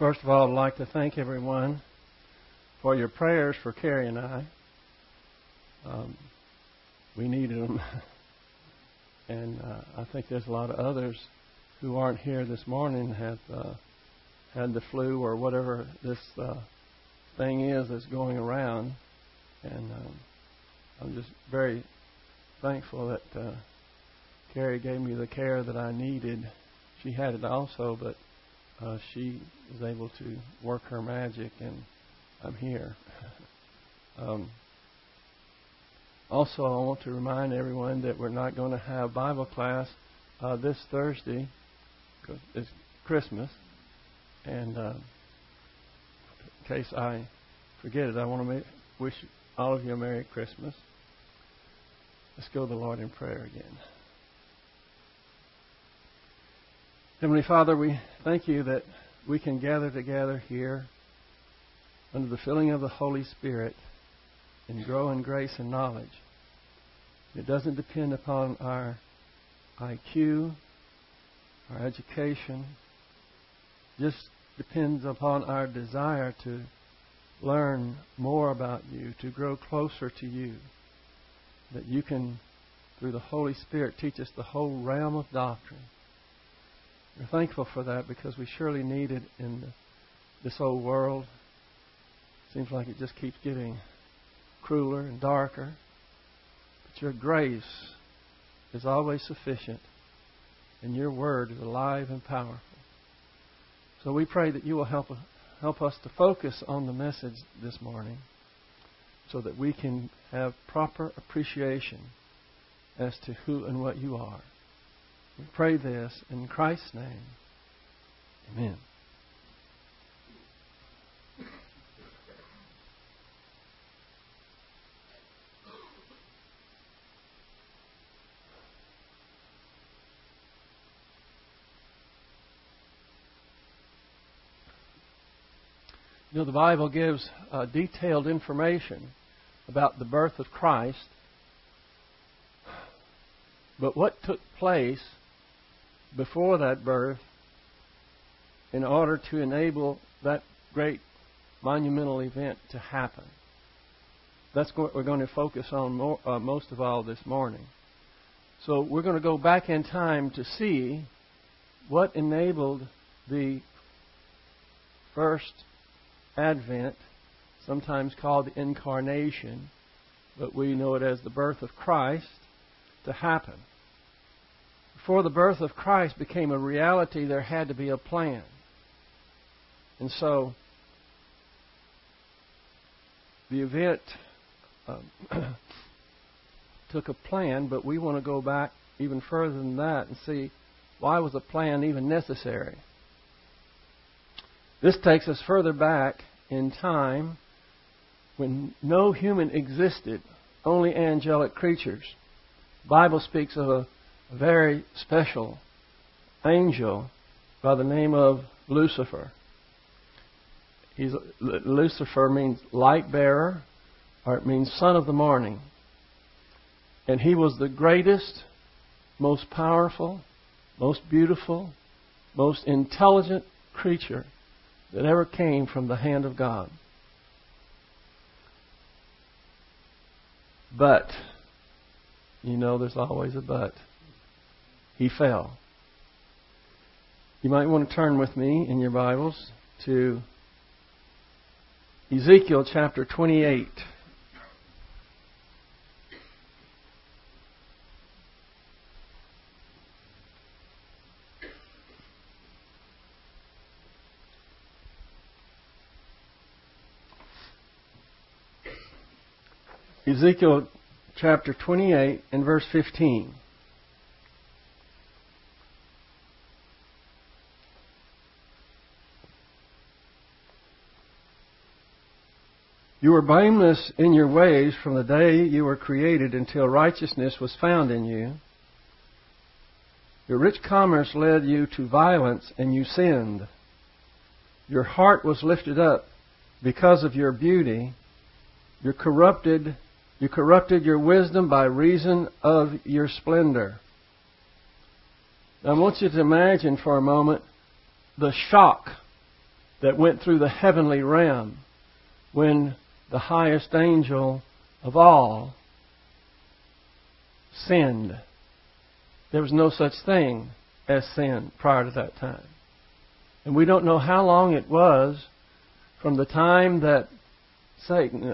First of all, I'd like to thank everyone for your prayers for Carrie and I. We needed them. And I think there's a lot of others who aren't here this morning have had the flu or whatever this thing is that's going around. And I'm just very thankful that Carrie gave me the care that I needed. She had it also, but she was able to work her magic, and I'm here. Also, I want to remind everyone that we're not going to have Bible class this Thursday because it's Christmas. And in case I forget it, I want to wish all of you a Merry Christmas. Let's go to the Lord in prayer again. Heavenly Father, we thank you that we can gather together here under the filling of the Holy Spirit and grow in grace and knowledge. It doesn't depend upon our IQ, our education. It just depends upon our desire to learn more about you, to grow closer to you. That you can, through the Holy Spirit, teach us the whole realm of doctrine. We're thankful for that because we surely need it in this old world. Seems like it just keeps getting crueler and darker. But your grace is always sufficient, and your word is alive and powerful. So we pray that you will help us to focus on the message this morning so that we can have proper appreciation as to who and what you are. We pray this in Christ's name. Amen. You know, the Bible gives detailed information about the birth of Christ. But what took place before that birth in order to enable that great monumental event to happen? That's what we're going to focus on most of all this morning. So we're going to go back in time to see what enabled the first Advent, sometimes called the Incarnation, but we know it as the birth of Christ, to happen. Before the birth of Christ became a reality, there had to be a plan. And so the event took a plan, but we want to go back even further than that and see why was a plan even necessary. This takes us further back in time when no human existed, only angelic creatures. The Bible speaks of a very special angel by the name of Lucifer. Lucifer means light bearer, or it means son of the morning. And he was the greatest, most powerful, most beautiful, most intelligent creature that ever came from the hand of God. But, you know, there's always a but. He fell. You might want to turn with me in your Bibles to Ezekiel chapter 28. Ezekiel chapter 28 and verse 15. You were blameless in your ways from the day you were created until righteousness was found in you. Your rich commerce led you to violence, and you sinned. Your heart was lifted up because of your beauty. You corrupted your wisdom by reason of your splendor. Now, I want you to imagine for a moment the shock that went through the heavenly realm when the highest angel of all sinned. There was no such thing as sin prior to that time. And we don't know how long it was from the time that Satan,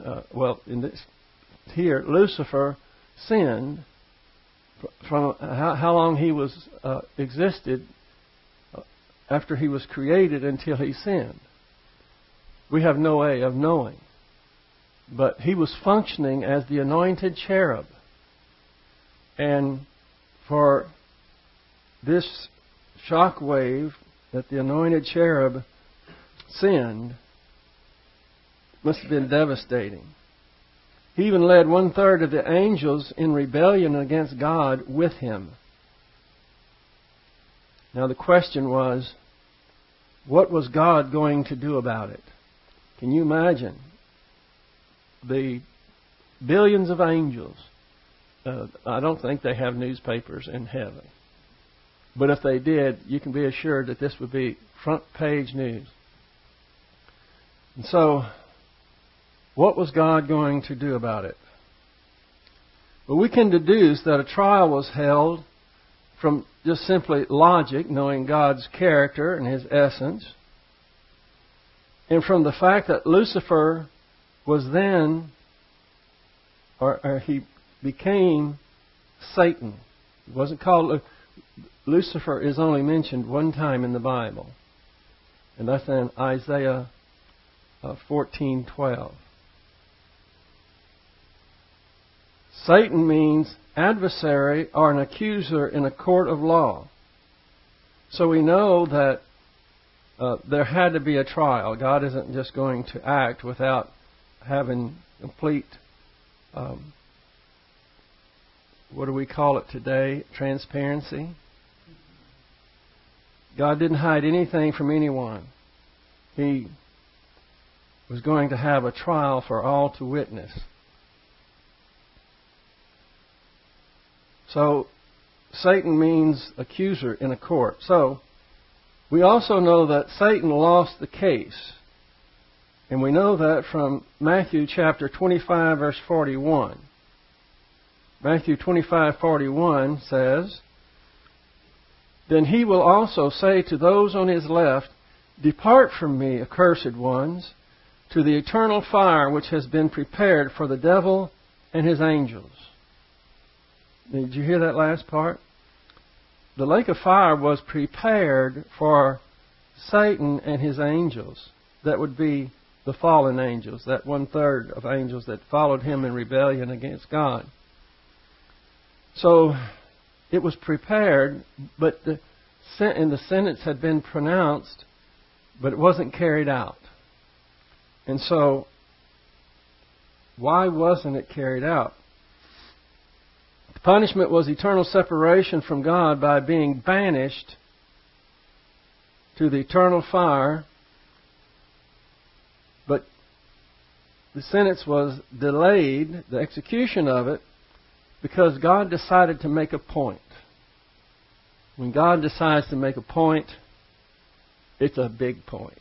Lucifer sinned, from how long he was existed after he was created until he sinned. We have no way of knowing. But he was functioning as the anointed cherub. And for this shock wave that the anointed cherub sinned must have been devastating. He even led 1/3 of the angels in rebellion against God with him. Now the question was, what was God going to do about it? Can you imagine the billions of angels? I don't think they have newspapers in heaven. But if they did, you can be assured that this would be front page news. And so, what was God going to do about it? Well, we can deduce that a trial was held from just simply logic, knowing God's character and His essence, and from the fact that Lucifer was then, or he became Satan. It wasn't called... Lucifer is only mentioned one time in the Bible, and that's in Isaiah 14:12. Satan means adversary or an accuser in a court of law. So we know that there had to be a trial. God isn't just going to act without having complete, what do we call it today? Transparency. God didn't hide anything from anyone. He was going to have a trial for all to witness. So, Satan means accuser in a court. So, we also know that Satan lost the case. And we know that from Matthew chapter 25, verse 41. Matthew 25:41 says, "Then he will also say to those on his left, 'Depart from me, accursed ones, to the eternal fire which has been prepared for the devil and his angels.'" Did you hear that last part? The lake of fire was prepared for Satan and his angels. That would be the fallen angels, that 1/3 of angels that followed him in rebellion against God. So it was prepared, but the sentence had been pronounced, but it wasn't carried out. And so, why wasn't it carried out? The punishment was eternal separation from God by being banished to the eternal fire, but the sentence was delayed, the execution of it, because God decided to make a point. When God decides to make a point, it's a big point.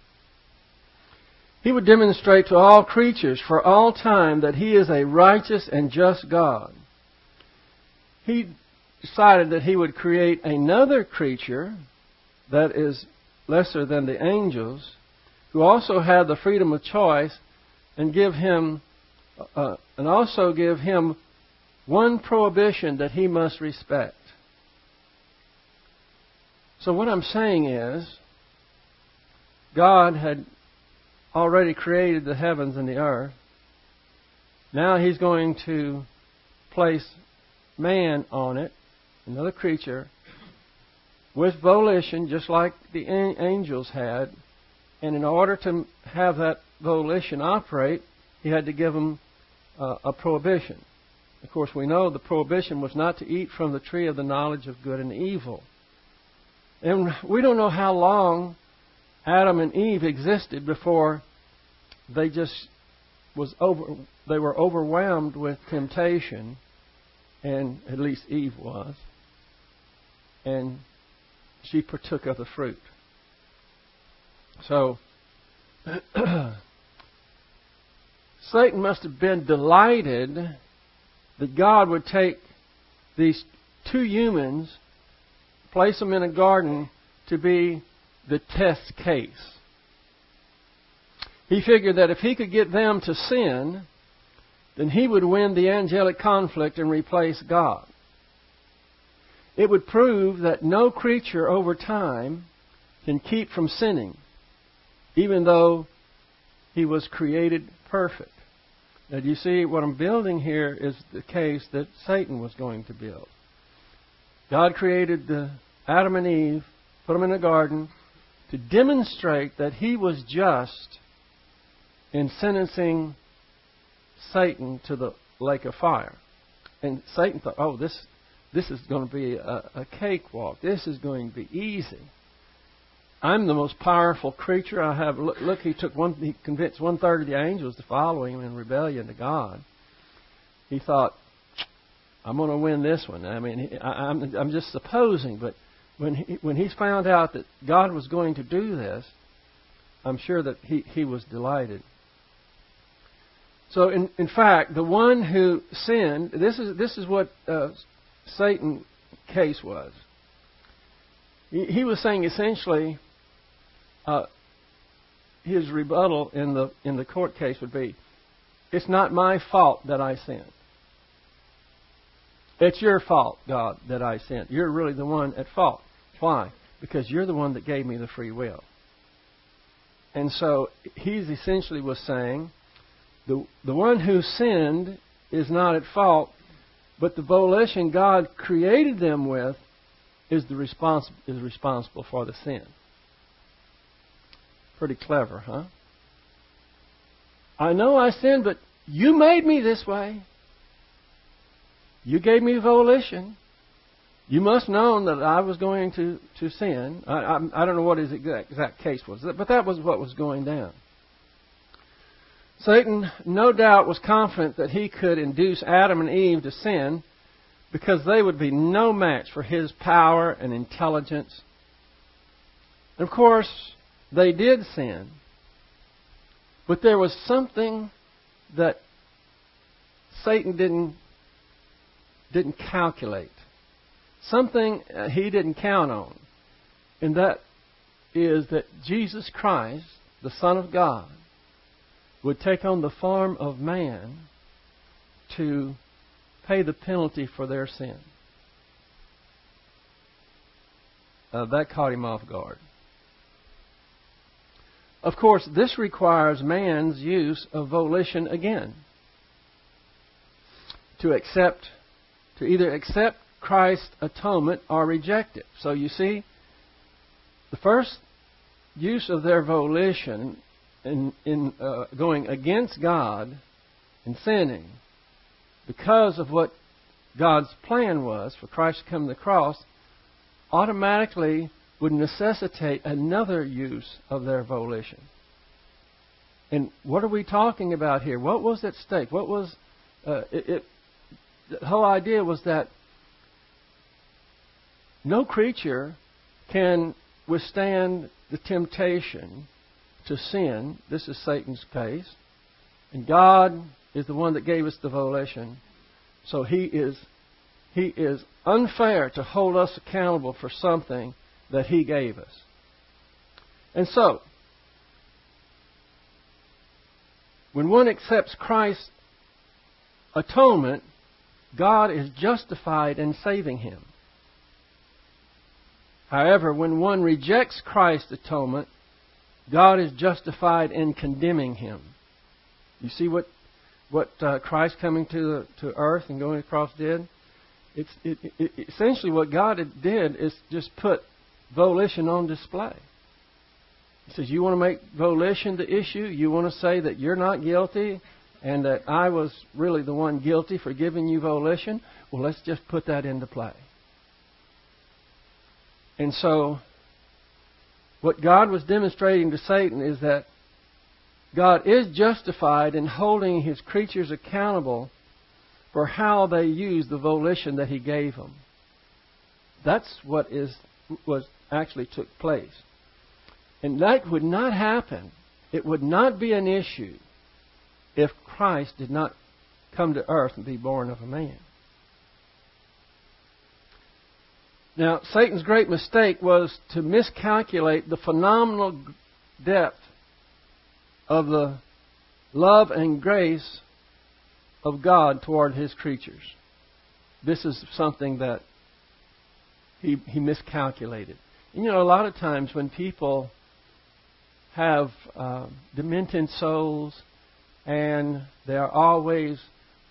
He would demonstrate to all creatures for all time that He is a righteous and just God. He decided that He would create another creature that is lesser than the angels, who also had the freedom of choice, and also give him one prohibition that he must respect. So what I'm saying is, God had already created the heavens and the earth. Now He's going to place man on it, another creature, with volition, just like the angels had. And in order to have that volition operate, He had to give them a prohibition. Of course, we know the prohibition was not to eat from the tree of the knowledge of good and evil. And we don't know how long Adam and Eve existed before they were overwhelmed with temptation, and at least Eve was, and she partook of the fruit. So Satan must have been delighted that God would take these two humans, place them in a garden to be the test case. He figured that if he could get them to sin, then he would win the angelic conflict and replace God. It would prove that no creature over time can keep from sinning, even though he was created perfect. Now, do you see what I'm building here is the case that Satan was going to build. God created Adam and Eve, put them in a garden, to demonstrate that He was just in sentencing Satan to the lake of fire. And Satan thought, oh, this is going to be a cakewalk. This is going to be easy. I'm the most powerful creature I have. Look, he convinced 1/3 of the angels to follow him in rebellion to God. He thought, I'm going to win this one. I mean, I'm just supposing, but when he's found out that God was going to do this, I'm sure that he was delighted. So, in fact, the one who sinned, this is what Satan's case was. He was saying essentially, his rebuttal in the court case would be, it's not my fault that I sinned. It's your fault, God, that I sinned. You're really the one at fault. Why? Because you're the one that gave me the free will. And so he essentially was saying, the one who sinned is not at fault, but the volition God created them with is responsible for the sin. Pretty clever, huh? I know I sinned, but you made me this way. You gave me volition. You must have known that I was going to sin. I don't know what his exact case was, but that was what was going down. Satan, no doubt, was confident that he could induce Adam and Eve to sin because they would be no match for his power and intelligence. And of course, they did sin. But there was something that Satan didn't calculate. Something he didn't count on. And that is that Jesus Christ, the Son of God, would take on the form of man to pay the penalty for their sin. That caught him off guard. Of course, this requires man's use of volition again. To either accept Christ's atonement or reject it. So you see, the first use of their volition in going against God and sinning, because of what God's plan was for Christ to come to the cross, automatically would necessitate another use of their volition. And what are we talking about here? What was at stake? What was the whole idea was that no creature can withstand the temptation to sin. This is Satan's case. And God is the one that gave us the volition. So He is unfair to hold us accountable for something that He gave us. And so, when one accepts Christ's atonement, God is justified in saving him. However, when one rejects Christ's atonement, God is justified in condemning him. You see what Christ coming to earth and going across did? Essentially what God did is just put volition on display. He says, you want to make volition the issue? You want to say that you're not guilty and that I was really the one guilty for giving you volition? Well, let's just put that into play. And so, what God was demonstrating to Satan is that God is justified in holding His creatures accountable for how they use the volition that He gave them. That's what actually took place. And that would not happen it would not be an issue if Christ did not come to earth and be born of a man. Now, Satan's great mistake was to miscalculate the phenomenal depth of the love and grace of God toward His creatures. This is something that he miscalculated. And a lot of times when people have demented souls and they are always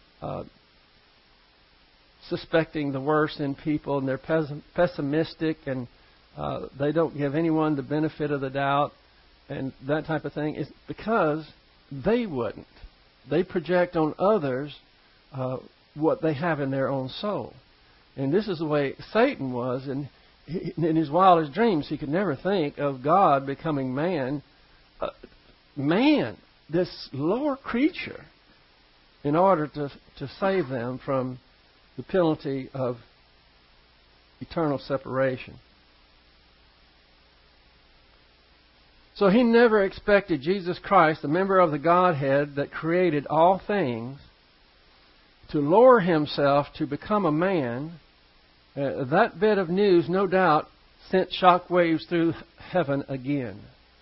suspecting the worst in people, and they're pessimistic, and they don't give anyone the benefit of the doubt, and that type of thing, is because they wouldn't. They project on others what they have in their own soul. And this is the way Satan was. And in his wildest dreams, he could never think of God becoming man. This lower creature, in order to save them from the penalty of eternal separation. So he never expected Jesus Christ, the member of the Godhead that created all things, to lower himself to become a man. That bit of news, no doubt, sent shockwaves through heaven again.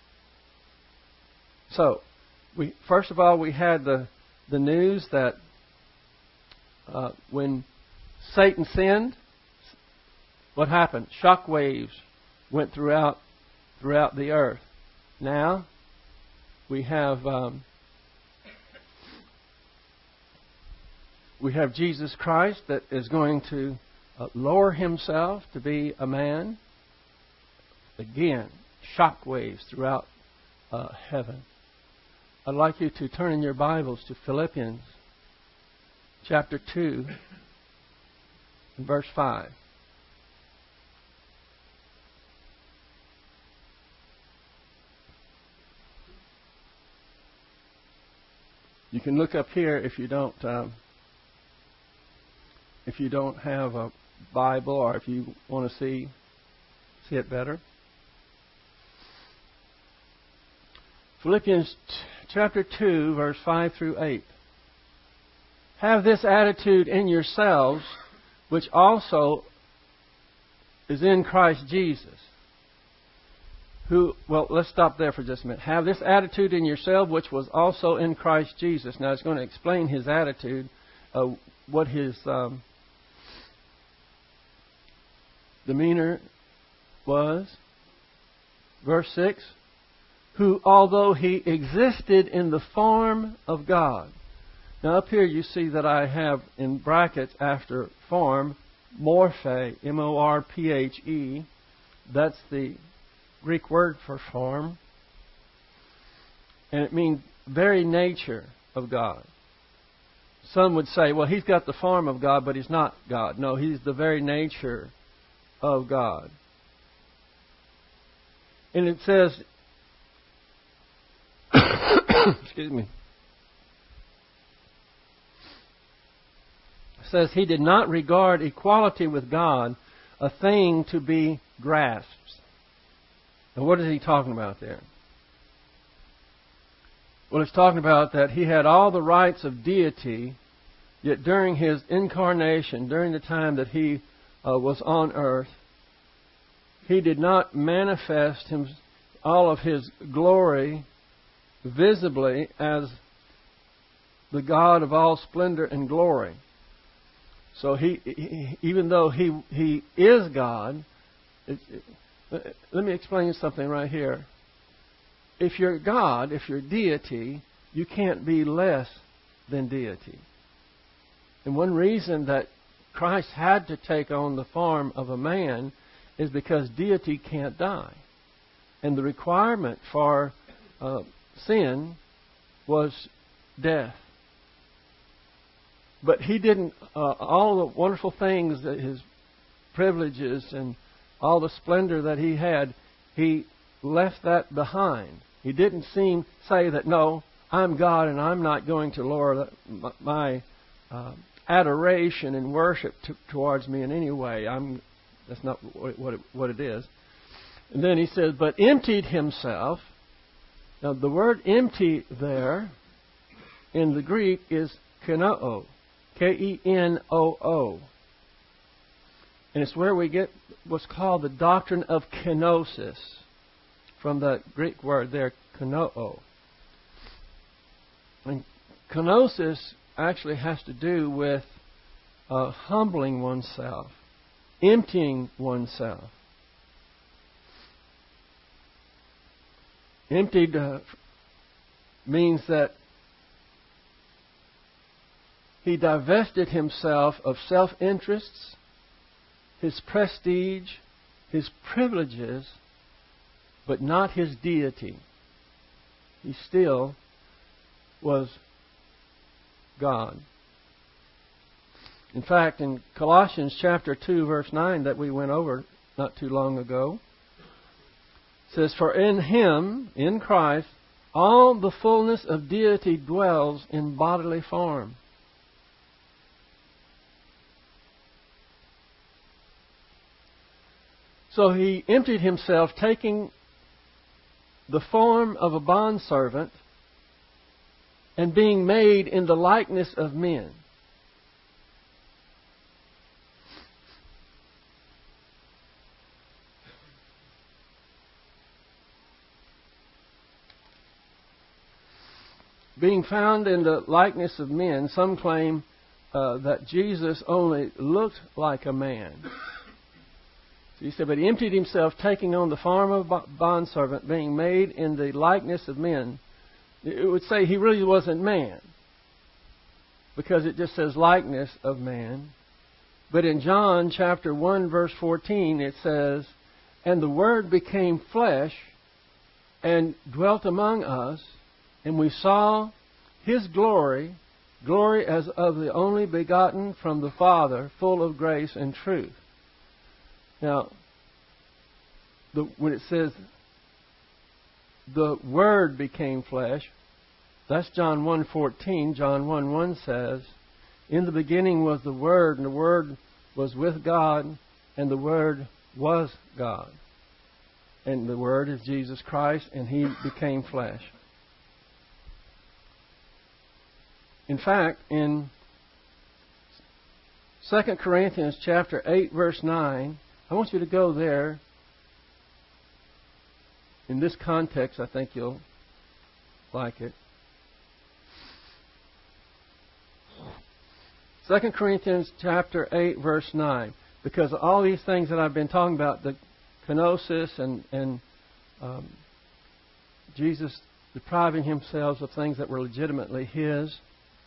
So, first of all, we had the news that when Satan sinned, what happened? Shockwaves went throughout the earth. Now, we have Jesus Christ that is going to lower himself to be a man. Again, shockwaves throughout heaven. I'd like you to turn in your Bibles to Philippians chapter 2 and verse 5. You can look up here if you don't have a Bible, or if you want to see it better. Philippians chapter 2, verse 5 through 8. Have this attitude in yourselves, which also is in Christ Jesus. Let's stop there for just a minute. Have this attitude in yourself, which was also in Christ Jesus. Now, it's going to explain his attitude, what his demeanor was. Verse 6. Who, although he existed in the form of God. Now, up here you see that I have in brackets after form, morphe, M-O-R-P-H-E. That's the Greek word for form. And it means very nature of God. Some would say, well, he's got the form of God, but he's not God. No, he's the very nature of God. And it says, excuse me. It says, he did not regard equality with God a thing to be grasped. And what is he talking about there? Well, it's talking about that he had all the rights of deity, yet during his incarnation, during the time that he was on earth, he did not manifest all of his glory visibly as the God of all splendor and glory. So he even though he is God, let me explain something right here. If you're God, if you're deity, you can't be less than deity. And one reason that Christ had to take on the form of a man is because deity can't die. And the requirement for sin was death. But he didn't, all the wonderful things, that his privileges and all the splendor that he had, he left that behind. He didn't say that, no, I'm God and I'm not going to lower my adoration and worship towards me in any way. That's not what it is. And then he says, but emptied himself. Now, the word empty there in the Greek is kenoo, Kenoo. And it's where we get what's called the doctrine of kenosis, from the Greek word there, kenoo. And kenosis actually has to do with humbling oneself, emptying oneself. Emptied means that he divested himself of self-interests, his prestige, his privileges, but not his deity. He still was God. In fact, in Colossians chapter 2, verse 9 that we went over not too long ago, it says, "For in Him, in Christ, all the fullness of deity dwells in bodily form." So He emptied Himself, taking the form of a bondservant and being made in the likeness of men. Being found in the likeness of men, some claim that Jesus only looked like a man. So he said, but He emptied Himself, taking on the form of a bondservant, being made in the likeness of men. It would say He really wasn't man, because it just says likeness of man. But in John chapter 1, verse 14, it says, "And the Word became flesh and dwelt among us, and we saw His glory, glory as of the only begotten from the Father, full of grace and truth." Now, when it says the Word became flesh, that's John 1:14. John 1:1 says, "In the beginning was the Word, and the Word was with God, and the Word was God." And the Word is Jesus Christ, and He became flesh. In fact, in 2 Corinthians chapter 8, verse 9, I want you to go there. In this context, I think you'll like it. 2 Corinthians chapter 8, verse 9. Because all these things that I've been talking about, the kenosis and Jesus depriving Himself of things that were legitimately His.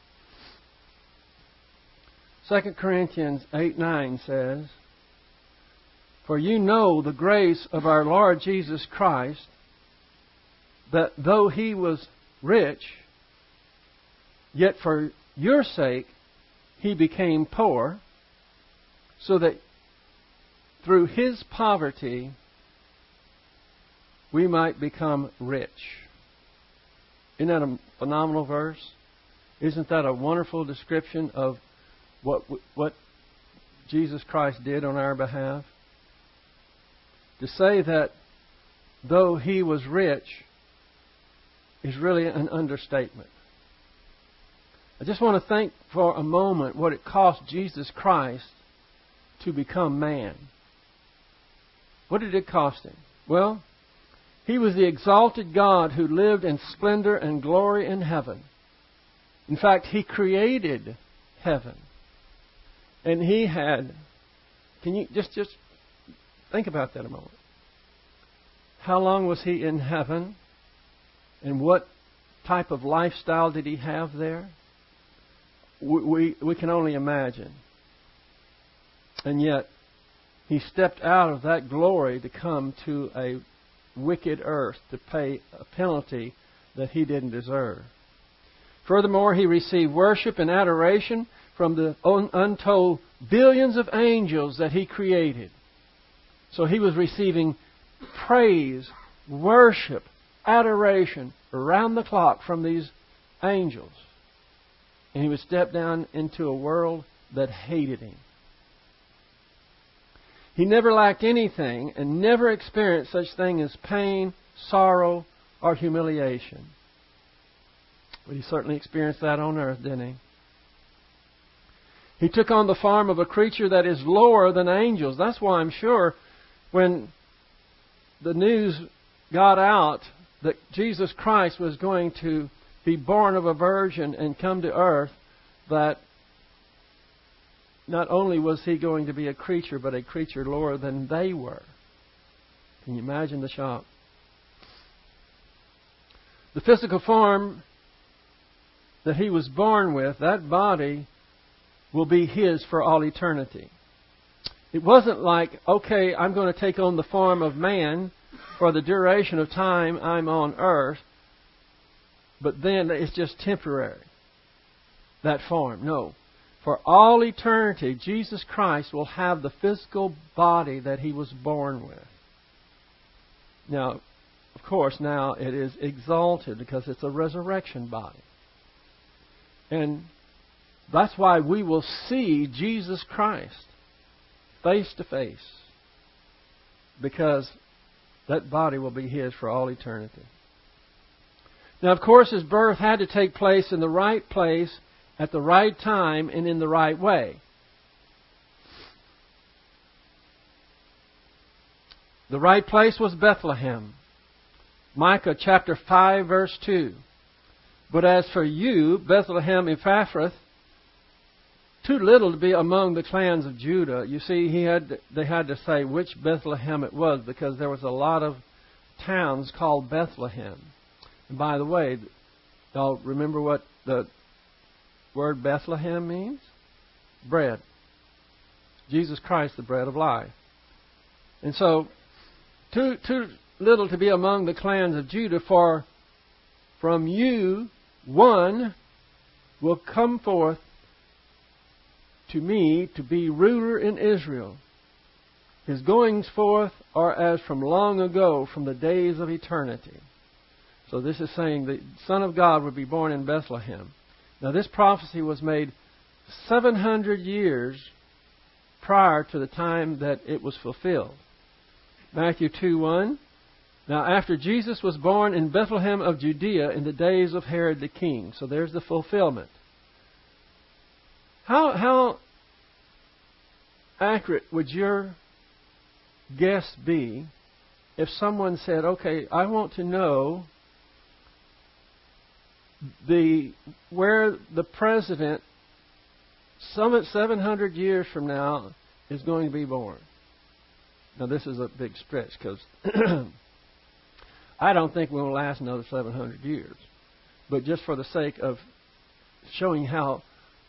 2 Corinthians 8:9 says, "For you know the grace of our Lord Jesus Christ, that though He was rich, yet for your sake He became poor, so that through His poverty we might become rich." Isn't that a phenomenal verse? Isn't that a wonderful description of what Jesus Christ did on our behalf? To say that though He was rich is really an understatement. I just want to think for a moment what it cost Jesus Christ to become man. What did it cost Him? Well, He was the exalted God who lived in splendor and glory in heaven. In fact, He created heaven. And He had... Can you just think about that a moment? How long was He in heaven? And what type of lifestyle did He have there? We can only imagine. And yet, He stepped out of that glory to come to a wicked earth to pay a penalty that He didn't deserve. Furthermore, He received worship and adoration from the untold billions of angels that He created. So He was receiving praise, worship, adoration around the clock from these angels. And He would step down into a world that hated Him. He never lacked anything and never experienced such thing as pain, sorrow, or humiliation. But He certainly experienced that on earth, didn't He? He took on the form of a creature that is lower than angels. That's why I'm sure when the news got out that Jesus Christ was going to be born of a virgin and come to earth, that not only was He going to be a creature, but a creature lower than they were. Can you imagine the shock? The physical form that He was born with, that body, will be His for all eternity. It wasn't like, okay, I'm going to take on the form of man for the duration of time I'm on earth, but then it's just temporary, that form. No. For all eternity, Jesus Christ will have the physical body that He was born with. Now, of course, now it is exalted because it's a resurrection body. And that's why we will see Jesus Christ face to face, because that body will be His for all eternity. Now, of course, His birth had to take place in the right place, at the right time, and in the right way. The right place was Bethlehem. Micah chapter 5, verse 2. But as for you, Bethlehem Ephrathah, too little to be among the clans of Judah. You see, they had to say which Bethlehem it was, because there was a lot of towns called Bethlehem. And by the way, y'all remember what the word Bethlehem means? Bread. Jesus Christ, the bread of life. And so, too little to be among the clans of Judah, for from you one will come forth to me to be ruler in Israel. His goings forth are as from long ago, from the days of eternity. So this is saying the Son of God would be born in Bethlehem. Now this prophecy was made 700 years prior to the time that it was fulfilled. Matthew 2:1. Now after Jesus was born in Bethlehem of Judea in the days of Herod the king. So there's the fulfillment. How accurate would your guess be if someone said, okay, I want to know where the president 700 years from now is going to be born? Now this is a big stretch, because I don't think we'll last another 700 years. But just for the sake of showing how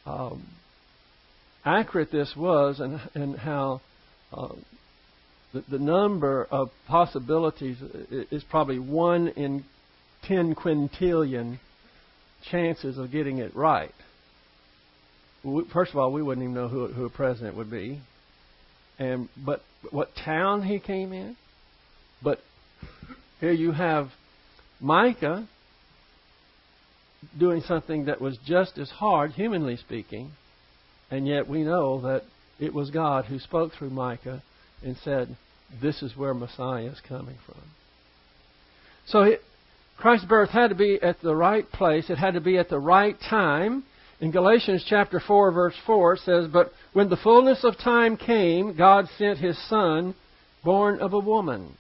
accurate this was, and how the number of possibilities is probably 1 in 10 quintillion chances of getting it right. First of all, we wouldn't even know who a president would be, but what town he came in. But here you have Micah doing something that was just as hard, humanly speaking, and yet we know that it was God who spoke through Micah and said, this is where Messiah is coming from. So Christ's birth had to be at the right place. It had to be at the right time. In Galatians chapter 4, verse 4, it says, but when the fullness of time came, God sent His Son, born of a woman.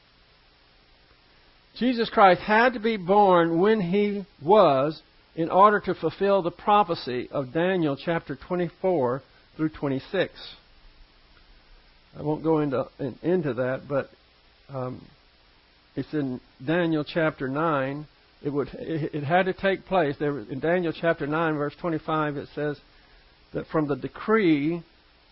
Jesus Christ had to be born when He was, in order to fulfill the prophecy of Daniel chapter 24 through 26. I won't go into that, but it's in Daniel chapter 9. It had to take place. In Daniel chapter 9, verse 25, it says that from the decree,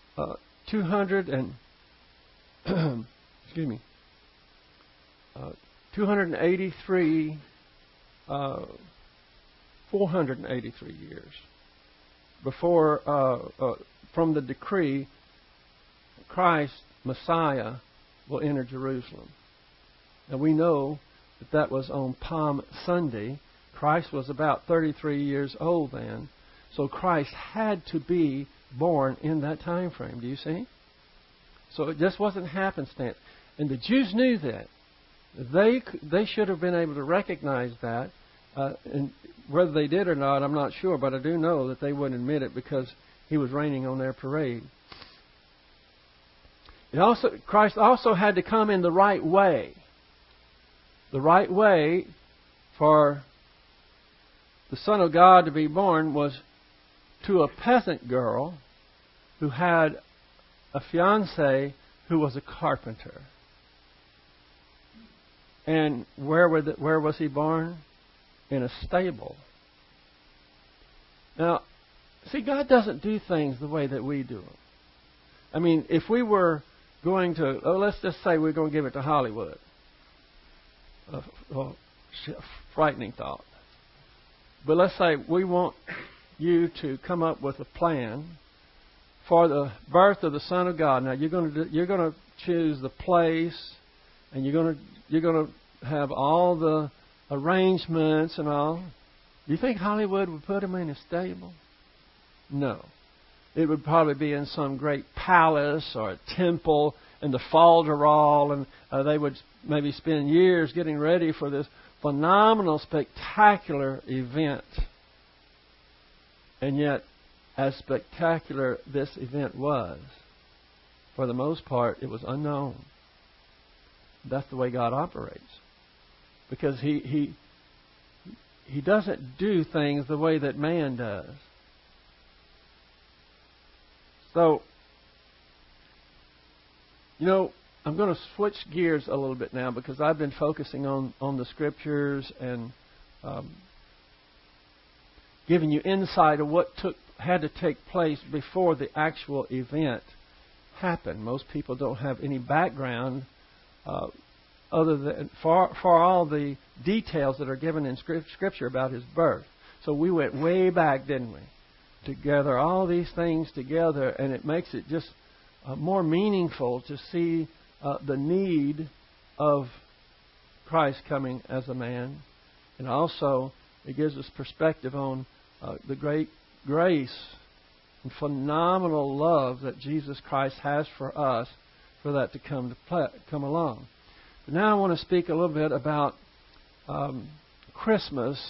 483 years before, from the decree, Christ, Messiah, will enter Jerusalem. Now we know that was on Palm Sunday. Christ was about 33 years old then. So Christ had to be born in that time frame. Do you see? So it just wasn't happenstance. And the Jews knew that. They should have been able to recognize that. And whether they did or not, I'm not sure, but I do know that they wouldn't admit it because he was raining on their parade. Christ also had to come in the right way. The right way for the Son of God to be born was to a peasant girl who had a fiancé who was a carpenter. And where was he born? In a stable. Now, see, God doesn't do things the way that we do them. I mean, if we were going to, let's just say we're going to give it to Hollywood. Frightening thought. But let's say we want you to come up with a plan for the birth of the Son of God. Now you're going to choose the place, and you're going to have all the arrangements and all. Do you think Hollywood would put him in a stable? No. It would probably be in some great palace or a temple in the Falderal, and they would maybe spend years getting ready for this phenomenal, spectacular event. And yet, as spectacular this event was, for the most part, it was unknown. That's the way God operates. Because He doesn't do things the way that man does. So, I'm going to switch gears a little bit now because I've been focusing on the Scriptures and giving you insight of what had to take place before the actual event happened. Most people don't have any background other than for all the details that are given in Scripture about His birth. So we went way back, didn't we? To gather all these things together, and it makes it just more meaningful to see the need of Christ coming as a man. And also, it gives us perspective on the great grace and phenomenal love that Jesus Christ has for us, for that to come along. But now I want to speak a little bit about Christmas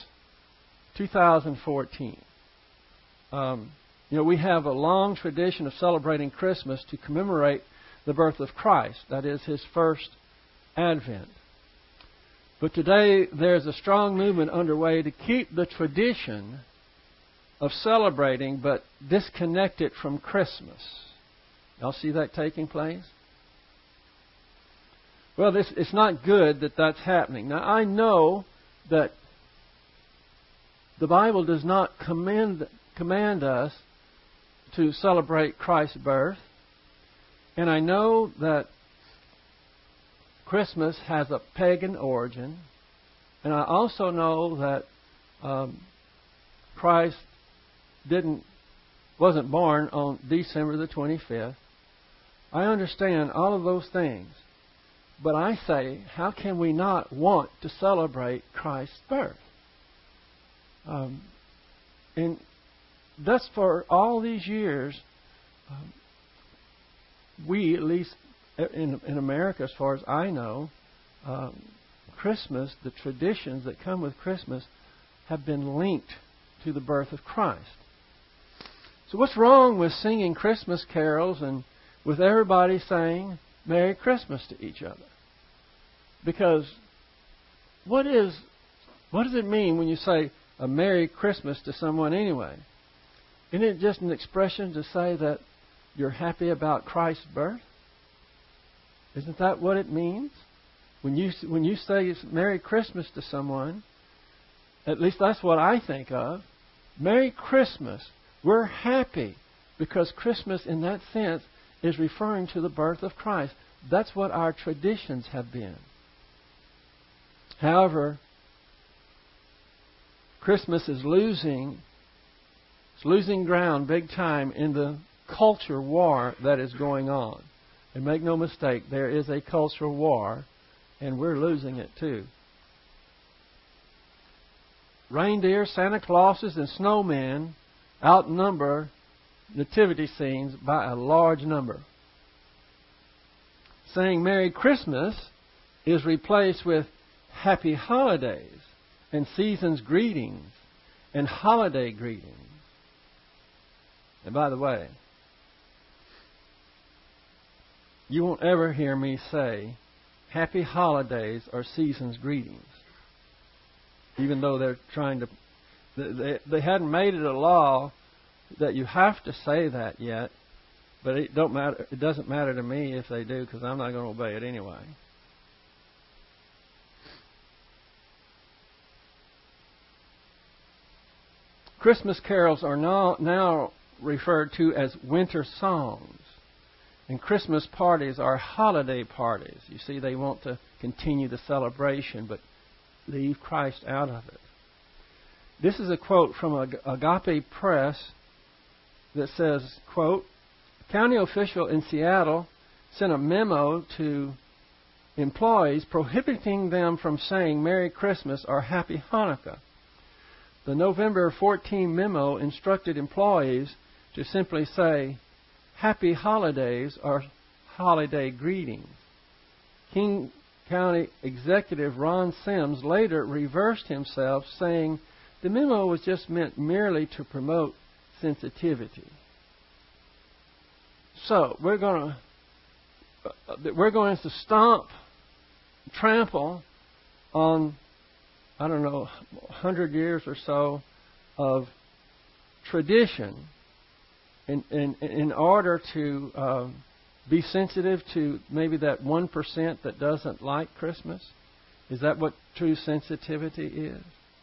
2014. We have a long tradition of celebrating Christmas to commemorate the birth of Christ. That is His first advent. But today there's a strong movement underway to keep the tradition of celebrating but disconnect it from Christmas. Y'all see that taking place? Well, it's not good that that's happening. Now, I know that the Bible does not command us to celebrate Christ's birth. And I know that Christmas has a pagan origin. And I also know that Christ wasn't born on December the 25th. I understand all of those things. But I say, how can we not want to celebrate Christ's birth? And thus, for all these years, we, at least in America, as far as I know, Christmas, the traditions that come with Christmas, have been linked to the birth of Christ. So what's wrong with singing Christmas carols and with everybody saying Merry Christmas to each other? Because what does it mean when you say a Merry Christmas to someone anyway? Isn't it just an expression to say that you're happy about Christ's birth? Isn't that what it means? When you say Merry Christmas to someone, at least that's what I think of. Merry Christmas. We're happy because Christmas in that sense is referring to the birth of Christ. That's what our traditions have been. However, Christmas is losing ground big time in the culture war that is going on. And make no mistake, there is a cultural war, and we're losing it too. Reindeer, Santa Clauses, and snowmen outnumber nativity scenes by a large number. Saying Merry Christmas is replaced with happy holidays and season's greetings and holiday greetings. And by the way, you won't ever hear me say happy holidays or season's greetings, even though they're trying to. They hadn't made it a law that you have to say that yet, but it don't matter. It doesn't matter to me if they do, because I'm not going to obey it anyway. Christmas carols are now referred to as winter songs, and Christmas parties are holiday parties. You see, they want to continue the celebration, but leave Christ out of it. This is a quote from Agape Press that says, quote, "A county official in Seattle sent a memo to employees prohibiting them from saying Merry Christmas or Happy Hanukkah. The November 14 memo instructed employees to simply say Happy Holidays or Holiday Greetings. King County Executive Ron Sims later reversed himself, saying the memo was just meant merely to promote sensitivity." So we're going to trample on, 100 years or so of tradition in order to be sensitive to maybe that 1% that doesn't like Christmas. Is that what true sensitivity is?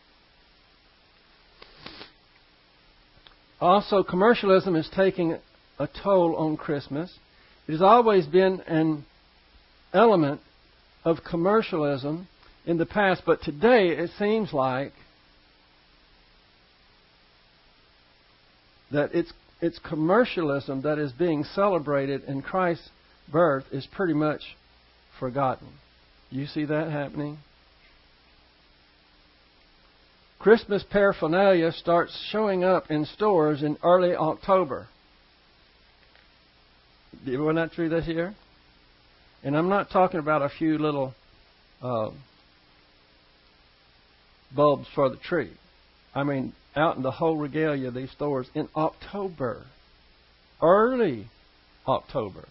Also, commercialism is taking a toll on Christmas. It has always been an element of commercialism in the past, but today it seems like that it's commercialism that is being celebrated in Christ's birth is pretty much forgotten. You see that happening? Christmas paraphernalia starts showing up in stores in early October. Wasn't that true this year? And I'm not talking about a few little bulbs for the tree. I mean, out in the whole regalia of these stores in October. Early October.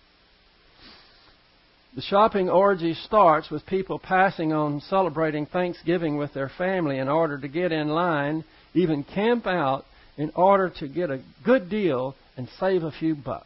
The shopping orgy starts with people passing on celebrating Thanksgiving with their family in order to get in line, even camp out in order to get a good deal and save a few bucks.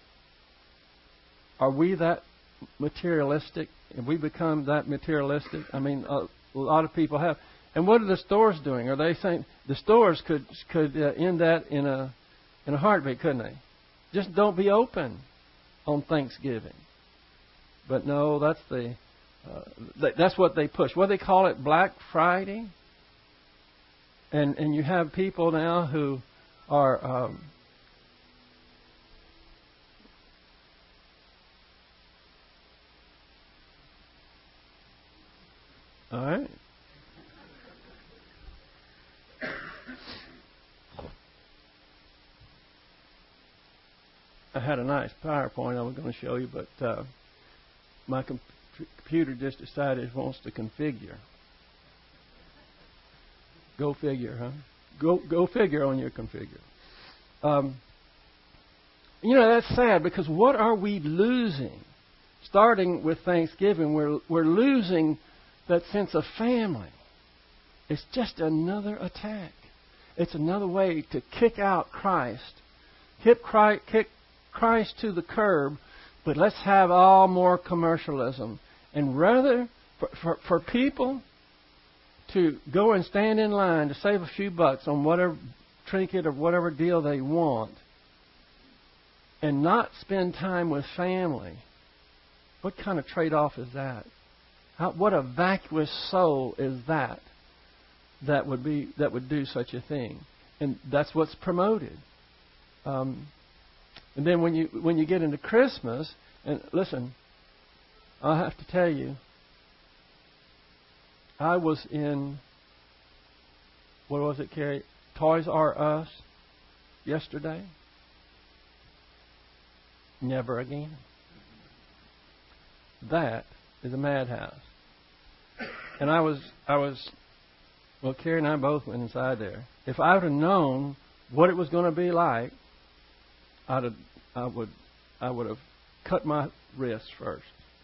Are we that materialistic? Have we become that materialistic? I mean, a lot of people have. And what are the stores doing? Are they saying the stores could end that in a heartbeat, couldn't they? Just don't be open on Thanksgiving. But no, that's what they push. What do they call it? Black Friday. And you have people now who are all right. I had a nice PowerPoint I was going to show you, but my computer just decided it wants to configure. Go figure, huh? Go figure on your configure. That's sad, because what are we losing? Starting with Thanksgiving, we're losing that sense of family. It's just another attack. It's another way to kick out Christ. Kick Christ to the curb, but let's have all more commercialism. And rather, for people to go and stand in line to save a few bucks on whatever trinket or whatever deal they want, and not spend time with family, what kind of trade-off is that? What a vacuous soul is that would do such a thing? And that's what's promoted. And then when you get into Christmas, and listen, I have to tell you, I was in, what was it, Carrie? Toys R Us yesterday. Never again. That is a madhouse. And well, Carrie and I both went inside there. If I would have known what it was going to be like, I would have cut my wrist first.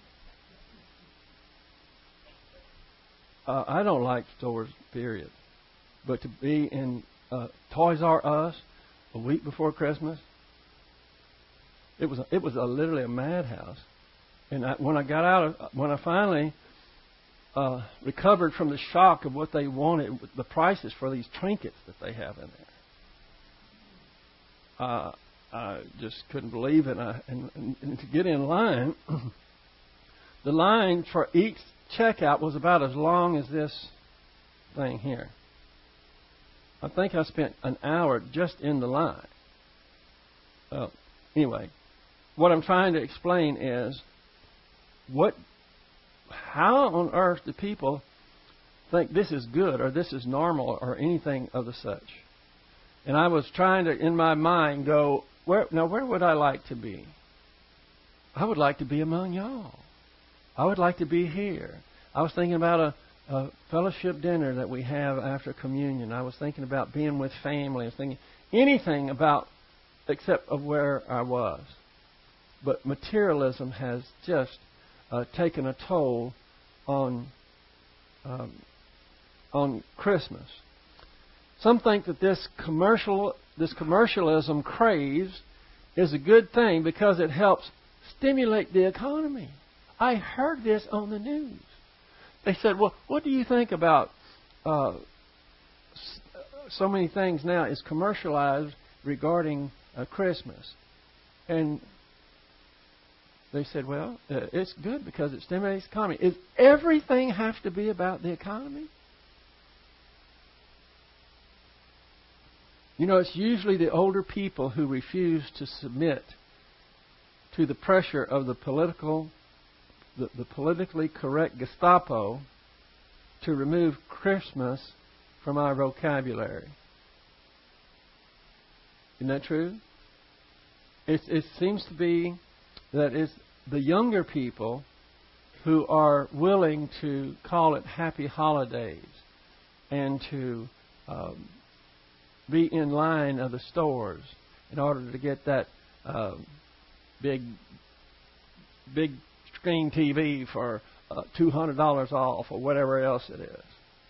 I don't like stores, period. But to be in Toys R Us a week before Christmas, it was literally a madhouse. And when I finally recovered from the shock of what they wanted, the prices for these trinkets that they have in there, I just couldn't believe it. And to get in line, the line for each checkout was about as long as this thing here. I think I spent an hour just in the line. Anyway, what I'm trying to explain is how on earth do people think this is good or this is normal or anything of the such? And I was trying to, in my mind, go, where would I like to be? I would like to be among y'all. I would like to be here. I was thinking about a fellowship dinner that we have after communion. I was thinking about being with family. I was thinking anything about except of where I was. But materialism has just taken a toll on Christmas. Some think that this commercialism craze is a good thing because it helps stimulate the economy. I heard this on the news. They said, well, what do you think about so many things now is commercialized regarding Christmas? And they said, well, it's good because it stimulates the economy. Does everything have to be about the economy? You know, it's usually the older people who refuse to submit to the pressure of the politically correct Gestapo to remove Christmas from our vocabulary. Isn't that true? It seems to be that it's the younger people who are willing to call it happy holidays and to be in line of the stores in order to get that big screen TV for $200 off or whatever else it is.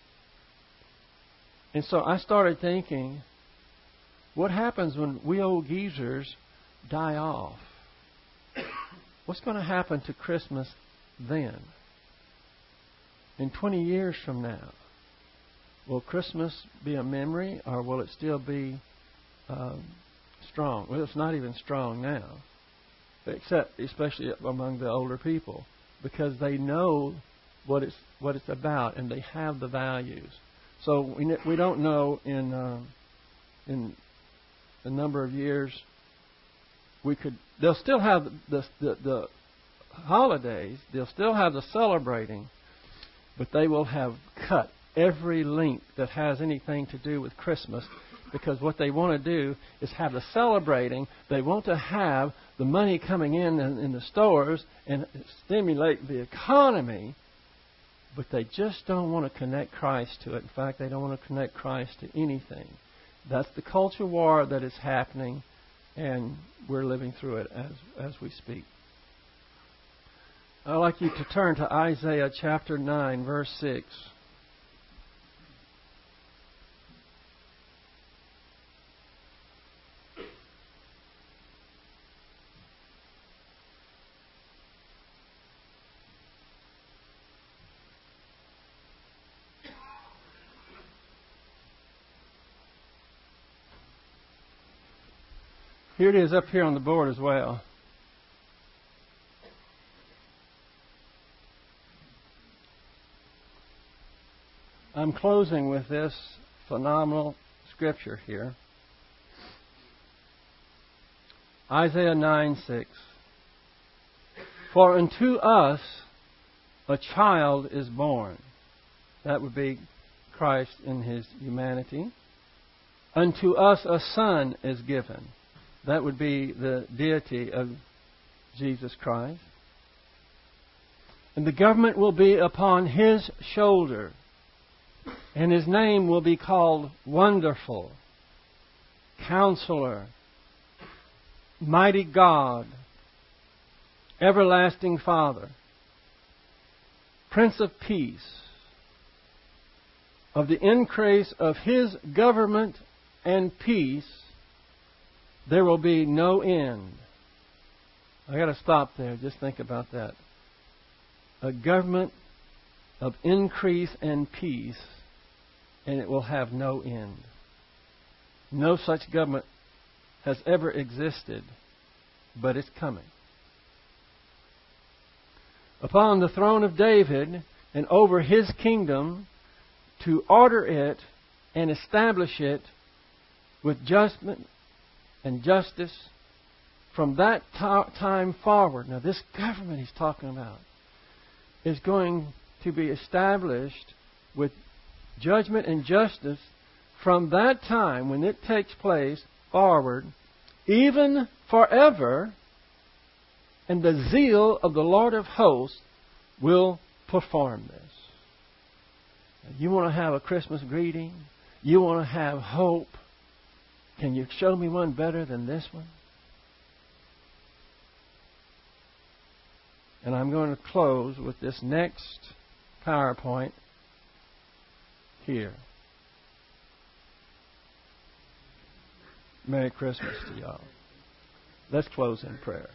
And so I started thinking, what happens when we old geezers die off? What's going to happen to Christmas then? In 20 years from now, will Christmas be a memory or will it still be strong? Well, it's not even strong now, except especially among the older people, because they know what it's about and they have the values. So we don't know in a number of years they'll still have the holidays, they'll still have the celebrating, but they will have cut every link that has anything to do with Christmas, because what they want to do is have the celebrating. They want to have the money coming in the stores and stimulate the economy, but they just don't want to connect Christ to it. In fact, they don't want to connect Christ to anything. That's the culture war that is happening, and we're living through it as we speak. I'd like you to turn to Isaiah chapter 9, verse 6. Here it is up here on the board as well. I'm closing with this phenomenal scripture here. Isaiah 9:6. For unto us a child is born. That would be Christ in His humanity. Unto us a son is given. That would be the deity of Jesus Christ. And the government will be upon His shoulder. And His name will be called Wonderful, Counselor, Mighty God, Everlasting Father, Prince of Peace. Of the increase of His government and peace, there will be no end. I got to stop there. Just think about that. A government of increase and peace, and it will have no end. No such government has ever existed, but it's coming. Upon the throne of David and over His kingdom, to order it and establish it with judgment and justice from that time forward. Now, this government He's talking about is going to be established with judgment and justice from that time when it takes place forward, even forever, and the zeal of the Lord of hosts will perform this. You want to have a Christmas greeting? You want to have hope? Can you show me one better than this one? And I'm going to close with this next PowerPoint here. Merry Christmas to y'all. Let's close in prayer.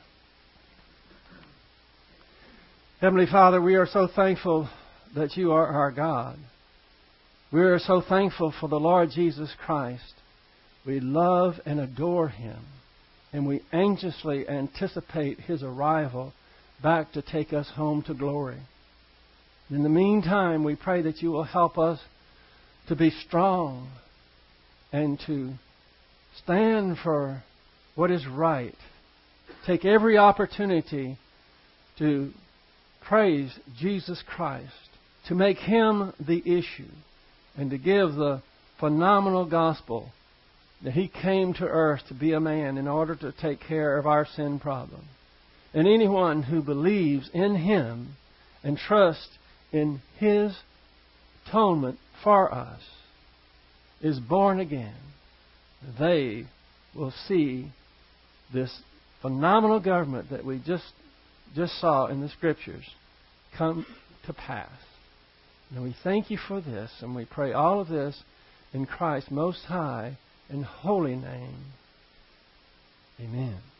Heavenly Father, we are so thankful that You are our God. We are so thankful for the Lord Jesus Christ. We love and adore Him, and we anxiously anticipate His arrival back to take us home to glory. In the meantime, we pray that You will help us to be strong and to stand for what is right. Take every opportunity to praise Jesus Christ, to make Him the issue, and to give the phenomenal gospel that He came to earth to be a man in order to take care of our sin problem. And anyone who believes in Him and trusts in His atonement for us is born again. They will see this phenomenal government that we just saw in the Scriptures come to pass. And we thank You for this, and we pray all of this in Christ's most high and holy name. Amen.